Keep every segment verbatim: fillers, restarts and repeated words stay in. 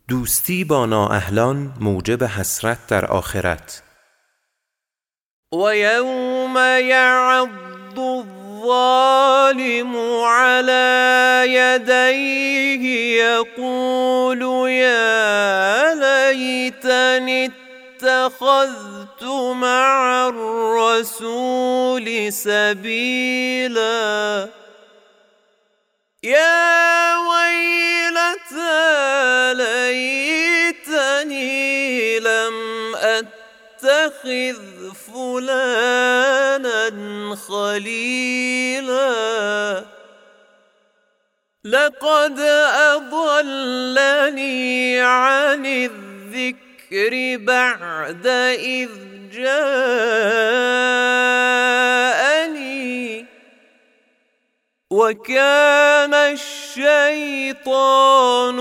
دوستی با نااهلان موجب حسرت در آخرت. و یوم یعض الظالم علی یدیه یقول یا لیتنی اتخذت مع الرسول سبیلا یا ویلتی لیتنی لم اتخذ فلانا خلیلا لقد اضلنی عن الذکر بعد اذ جاءنی وَكَانَ الشَّيْطَانُ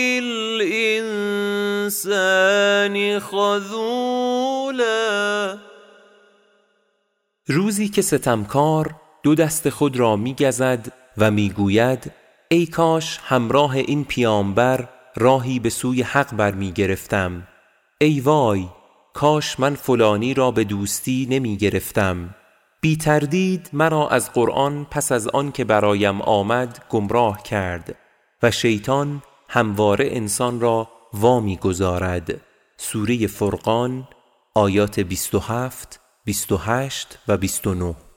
لِلْإِنسَانِ خَذُولًا. روزی که ستمکار دو دست خود را می‌گزد و می‌گوید ای کاش همراه این پیامبر راهی به سوی حق برمی‌گرفتم. ای وای، کاش من فلانی را به دوستی نمی‌گرفتم. بی تردید مرا از قرآن پس از آن که برایم آمد گمراه کرد و شیطان همواره انسان را وامی گذارد. سوره فرقان آیات بیست و هفت، بیست و هشت و بیست و نه.